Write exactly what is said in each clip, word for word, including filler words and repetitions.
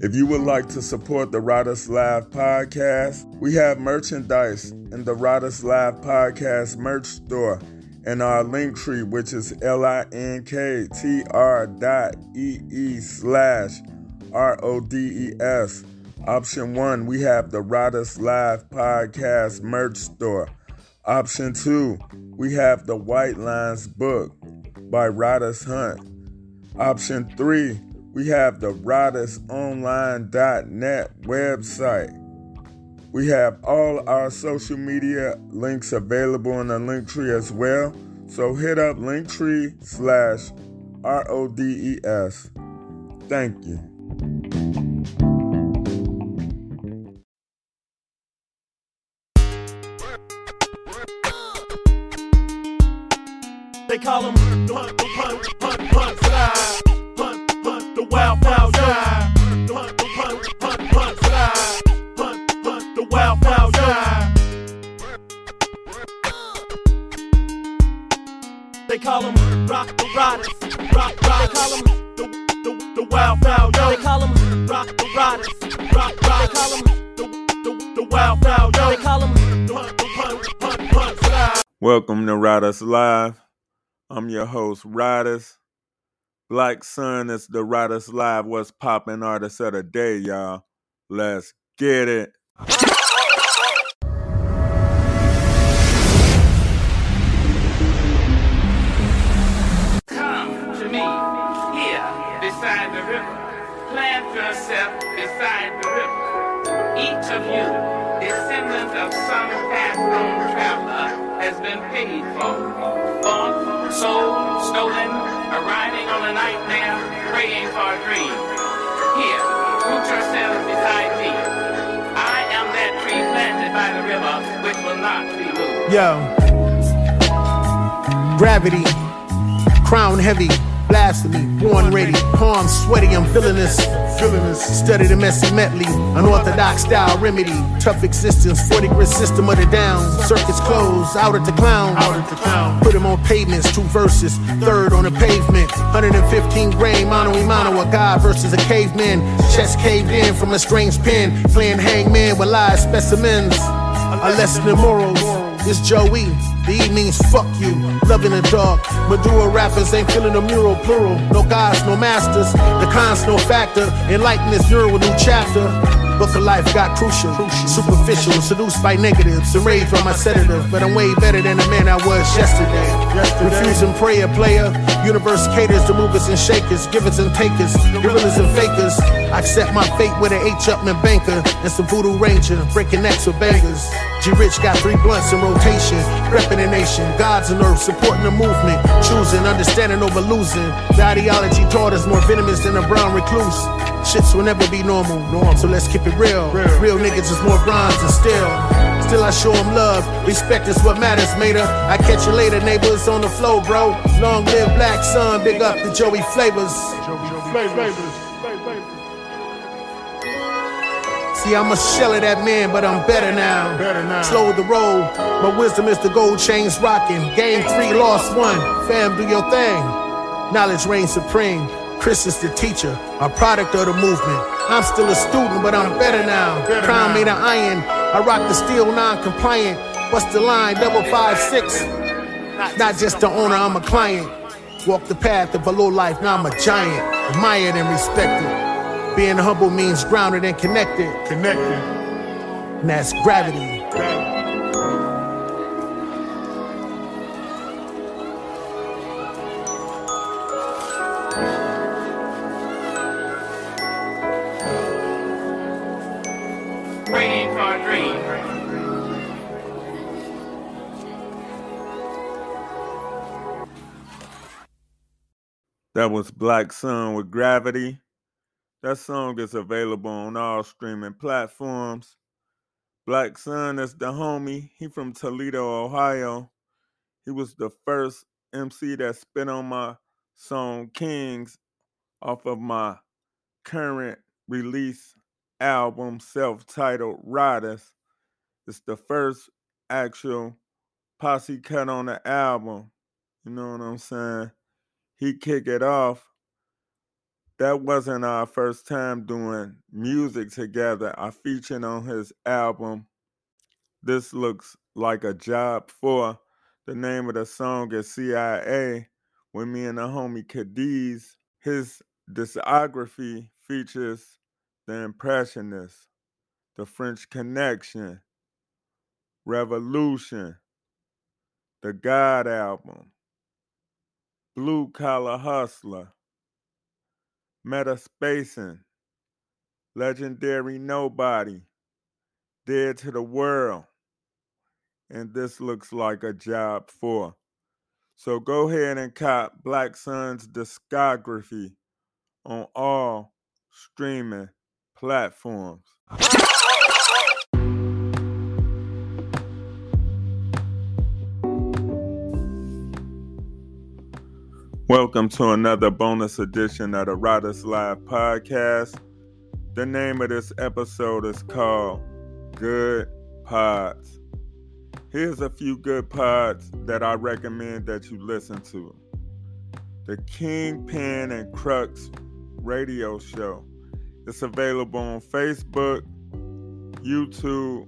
If you would like to support the Riders Live podcast, we have merchandise in the Riders Live podcast merch store and our link tree, which is linktr dot ee slash R-O-D-E-S. Option one, we have the Riders Live podcast merch store. Option two, we have the White Lines book by Riders Hunt. Option three, we have the riders online dot net website. We have all our social media links available in the link tree as well. So hit up linktree slash R O D E S. Thank you. They call him Hunt, Hunt, Hunt, Hunt, Fly. Hunt, Hunt, the wild, wild guy. Hunt, Hunt, Hunt, Hunt, Fly. Hunt, Hunt, the wild, wild guy. They call him Rock the Riders. Rock, rock. They call him the, the, the wild, wild guy. They call him Rock the Riders. Rock, rock. They call him the, the, the wild, wild guy. They call him Hunt, Hunt, Hunt, Hunt, Fly. Welcome to Riders Live. I'm your host, Riders. Black Sun is the Riders Live What's Poppin' Artist of the Day, y'all. Let's get it. Come to me, here, beside the river. Plant yourself beside the river. Each of you, descendant of some past-known traveler, has been paid for. Bought, sold, stolen, arriving on a nightmare, praying for a dream. Here, root yourselves beside me. I am that tree planted by the river, which will not be moved. Yo, gravity, crown heavy, blasphemy, born ready, palms sweaty, I'm villainous. Villainous. Study the messy medley, unorthodox style remedy, tough existence, forty grit system of the down. Circuits closed, out at the clown. Out at the clown. Put him on pavements, two verses, third on the pavement. one hundred fifteen grain, mano y mano, a god versus a caveman. Chest caved in from a strange pen, playing hangman with live specimens. A lesson in morals. It's Joey. The E means fuck you. Loving the dark. Maduro rappers ain't feeling the mural plural. No gods, no masters. The cons, no factor. Enlighten this neural new chapter. Book of life got crucial. Superficial. Seduced by negatives. Enraged by my sedative. But I'm way better than the man I was yesterday. yesterday. Refusing prayer, player. Universe caters to movers and shakers. Givers and takers. Gorillas and fakers. I accept my fate with an H Upman banker. And some voodoo ranger. Breaking necks with bangers. G-Rich got three blunts in rotation. Repping the nation. Gods and earth. Supporting the movement. Choosing. Understanding over losing. The ideology taught us more venomous than a brown recluse. Shits will never be normal. normal. So let's keep it real. Real, real niggas is more bronze and still. Still I show them love. Respect is what matters, mater. I catch you later, neighbors on the flow, bro. Long live Black Sun. Big up the Joey Flavors. Joey Flavors. See, I'm a shell of that man, but I'm better now. Better now. Slow the roll. My wisdom is the gold chains rocking. Game three, lost one. Fam, do your thing. Knowledge reigns supreme. Chris is the teacher, a product of the movement. I'm still a student, but I'm better now. Better Crown now. Made of iron. I rock the steel non-compliant. What's the line? Double five six. Not just the owner, I'm a client. Walk the path of a low life, now I'm a giant. Admired and respected. Being humble means grounded and connected. Connected. And that's gravity. Praying for a dream. That was Black Sun with Gravity. That song is available on all streaming platforms. Black Sun is the homie. He from Toledo, Ohio. He was the first M C that spit on my song Kings off of my current release album, self-titled Riders. It's the first actual posse cut on the album. You know what I'm saying? He kick it off. that wasn't our first time doing music together. I featured on his album, This Looks Like a Job For. The name of the song is C I A, with me and the homie Cadiz. His discography features The Impressionists, The French Connection, Revolution, The God Album, Blue Collar Hustler, Metaspacing, Legendary Nobody, Dead to the World, and This Looks Like a Job For. So go ahead and cop Black Sun's discography on all streaming platforms. Welcome to another bonus edition of the Riders Live podcast. The name of this episode is called Good Pods. Here's a few good pods that I recommend that you listen to. The Kingpin and Crux radio show. It's available on Facebook, YouTube,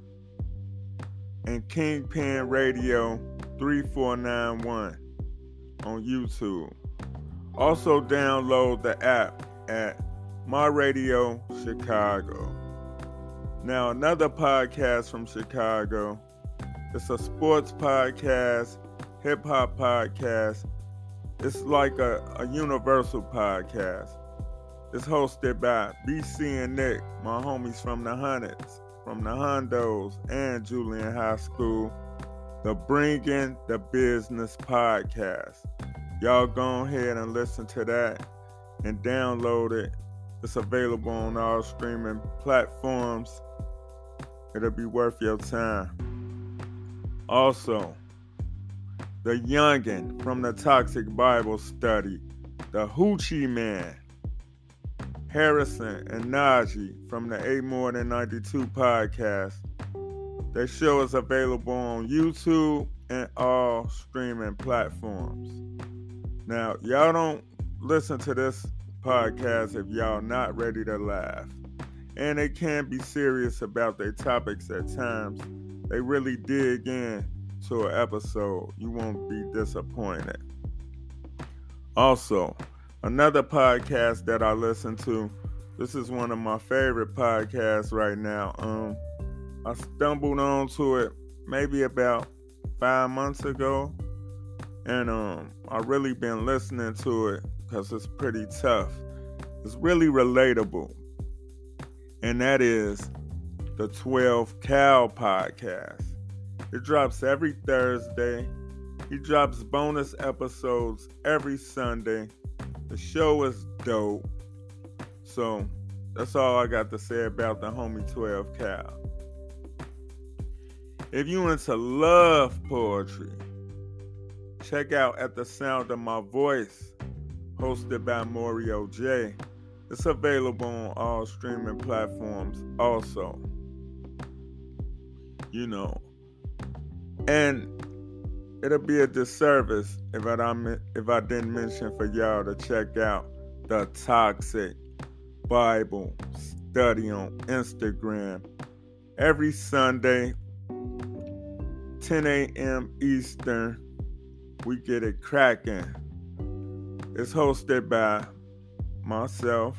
and Kingpin Radio three four nine one on YouTube. Also download the app at My Radio Chicago. Now, another podcast from Chicago. It's a sports podcast, hip-hop podcast. It's like a, a universal podcast. It's hosted by B C and Nick, my homies from the Hundreds, from the Hondos and Julian High School. The Bringing the Business podcast. Y'all go ahead and listen to that and download it. It's available on all streaming platforms. It'll be worth your time. Also, the youngin' from the Toxic Bible Study, the Hoochie Man, Harrison and Najee from the A More Than ninety-two podcast. Their show is available on YouTube and all streaming platforms. Now, y'all don't listen to this podcast if y'all not ready to laugh. And they can be serious about their topics at times. They really dig in to an episode. You won't be disappointed. Also, another podcast that I listen to, this is one of my favorite podcasts right now. Um, I stumbled onto it maybe about five months ago. And um, I really been listening to it because it's pretty tough. It's really relatable. And that is the twelve Cal podcast. It drops every Thursday. He drops bonus episodes every Sunday. The show is dope. So that's all I got to say about the homie twelve Cal. If you into love poetry, check out At the Sound of My Voice, hosted by Mario J. It's available on all streaming platforms also. You know. And it'll be a disservice if I don't, if I didn't mention for y'all to check out the Toxic Bible Study on Instagram. Every Sunday, ten a.m. Eastern, we get it cracking. It's hosted by myself,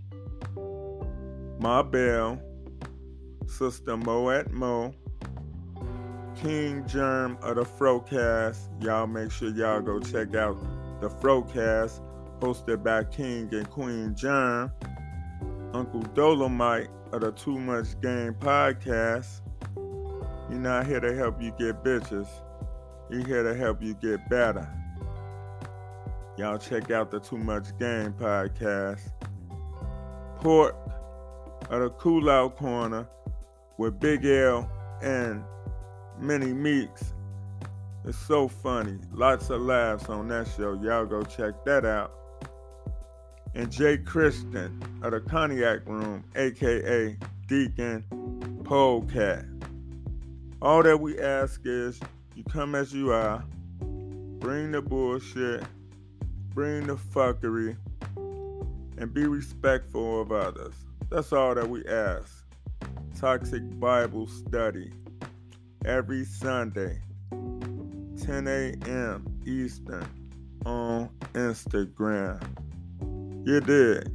Ma Bell, Sister Moet Mo, King Germ of the Frocast. Y'all make sure y'all go check out the Frocast, hosted by King and Queen Germ, Uncle Dolomite of the Too Much Game podcast. He not here to help you get bitches. He here to help you get better. Y'all check out the Too Much Game podcast. Pork of the Cool Out Corner with Big L and Mini Meeks. It's so funny. Lots of laughs on that show. Y'all go check that out. And Jay Christian of the Cognac Room, a k a. Deacon Polecat. All that we ask is you come as you are. Bring the bullshit. Bring the fuckery. and be respectful of others. That's all that we ask. Toxic Bible Study every Sunday, ten a.m. Eastern on Instagram. You dig?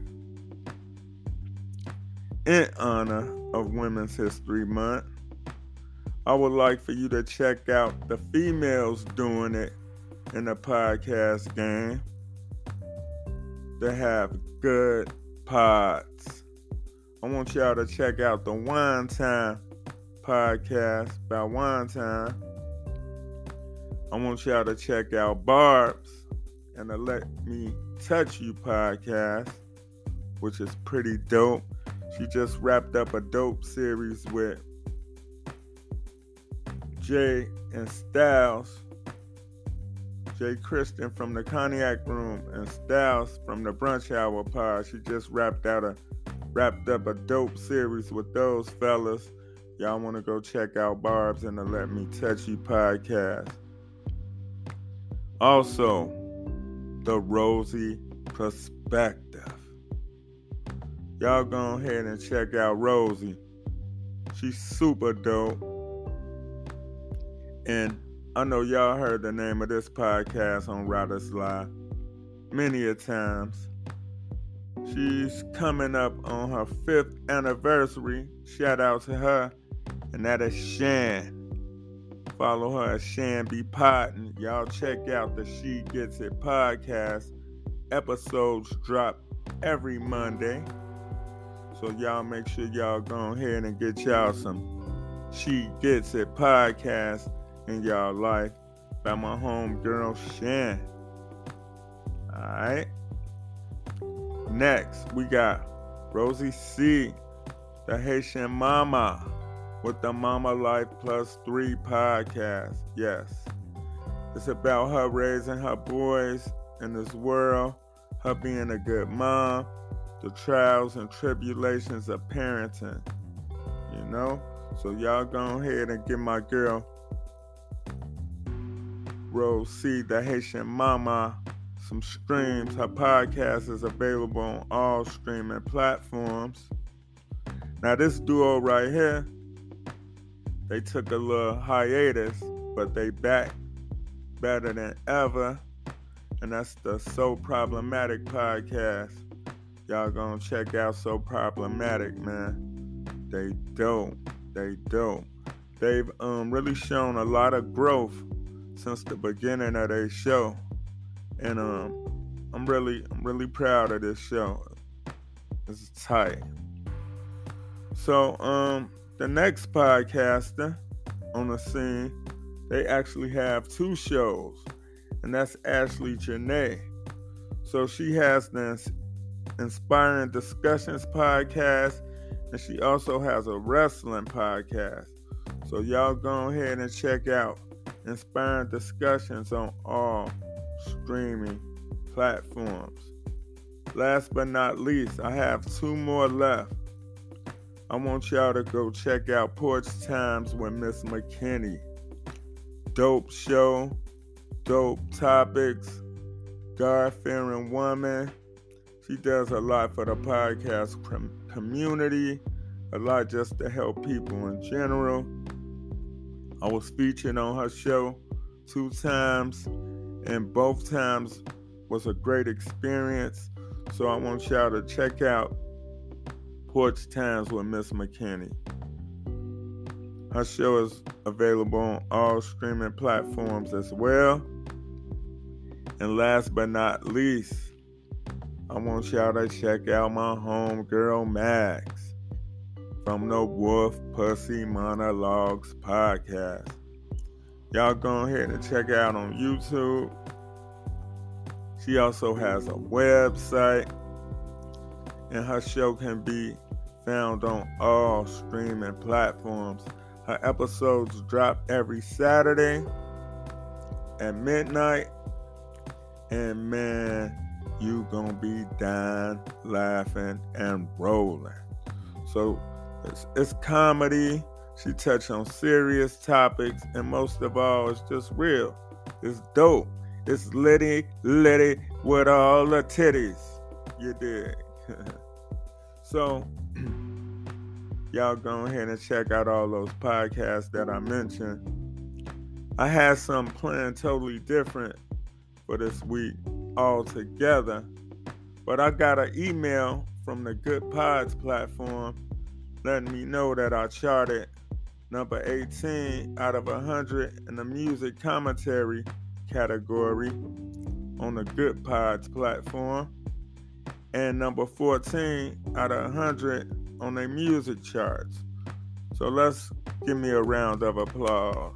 In honor of Women's History Month, I would like for you to check out the females doing it in the podcast game. They have good pods. I want y'all to check out the Wine Time podcast by Wine Time. I want y'all to check out Barb's and the Let Me Touch You podcast, which is pretty dope. She just wrapped up a dope series with Jay and Styles. Jay Christian from the Cognac Room and Styles from the Brunch Hour pod. She just wrapped out a wrapped up a dope series with those fellas. Y'all want to go check out Barb's and the Let Me Touch You podcast. Also, the Rosie Perspective. Y'all go ahead and check out Rosie. She's super dope. And I know y'all heard the name of this podcast on Riders Live many a times. She's coming up on her fifth anniversary. Shout out to her. And that is Shan. Follow her at Shan B. Potton. Y'all check out the She Gets It podcast. Episodes drop every Monday. So y'all make sure y'all go ahead and get y'all some She Gets It podcast in y'all life by my homegirl Shan. Alright. Next, we got Rosie C, the Haitian Mama, with the Mama Life Plus Three podcast. Yes. It's about her raising her boys in this world, her being a good mom, the trials and tribulations of parenting. You know? So y'all go ahead and give my girl Rose C, the Haitian Mama, some streams. Her podcast is available on all streaming platforms. Now this duo right here, they took a little hiatus, but they back better than ever. And that's the So Problematic podcast. Y'all gonna check out So Problematic, man. They dope. They dope. They've um really shown a lot of growth since the beginning of their show, and um, I'm really, I'm really proud of this show. It's tight. So um, the next podcaster on the scene, they actually have two shows, and that's Ashley Janae. So she has the Inspiring Discussions podcast, and she also has a wrestling podcast. So y'all go ahead and check out Inspiring Discussions on all streaming platforms. Last but not least, I have two more left. I want y'all to go check out Porch Times with Miss McKinney. Dope show, dope topics, God-fearing woman. She does a lot for the podcast com- community, a lot just to help people in general. I was featured on her show two times, and both times was a great experience. So I want y'all to check out Porch Times with Miss McKinney. Her show is available on all streaming platforms as well. And last but not least, I want y'all to check out my homegirl Max from the Wolf Pussy Monologues podcast. Y'all go ahead and check out on YouTube. She also has a website, and her show can be found on all streaming platforms. Her episodes drop every Saturday at midnight, and man, you gonna be dying, laughing, and rolling. So it's, it's comedy. She touched on serious topics, and most of all, it's just real. It's dope. It's litty, litty with all the titties. You dig? So, y'all go ahead and check out all those podcasts that I mentioned. I had some planned totally different for this week altogether, but I got an email from the Good Pods platform letting me know that I charted number eighteen out of one hundred in the music commentary category on the Good Pods platform, and number fourteen out of one hundred on their music charts. So let's give me a round of applause.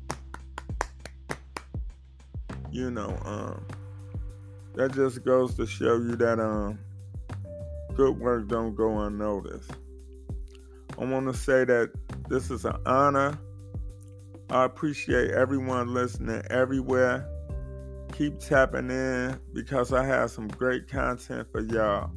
You know, um, that just goes to show you that um, good work don't go unnoticed. I want to say that this is an honor. I appreciate everyone listening everywhere. Keep tapping in because I have some great content for y'all.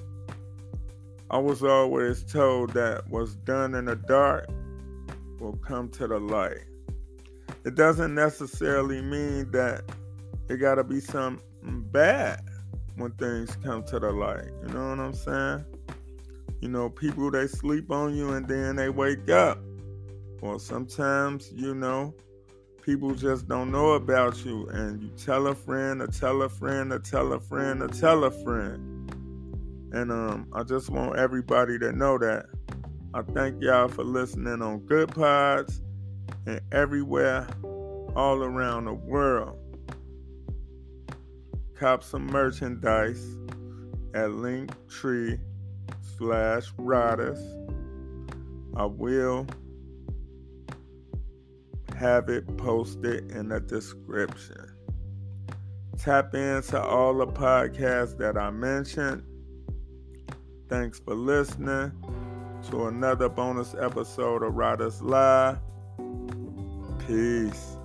I was always told that what's done in the dark will come to the light. It doesn't necessarily mean that it gotta be something bad when things come to the light. You know what I'm saying? You know, people, they sleep on you and then they wake up. Or sometimes, you know, people just don't know about you and you tell a friend, or tell a friend, or tell a friend, or tell a friend. And um, I just want everybody to know that. I thank y'all for listening on Good Pods and everywhere, all around the world. Cop some merchandise at Linktree slash Riders. I will have it posted in the description. Tap into all the podcasts that I mentioned. Thanks for listening to another bonus episode of Riders Live. Peace.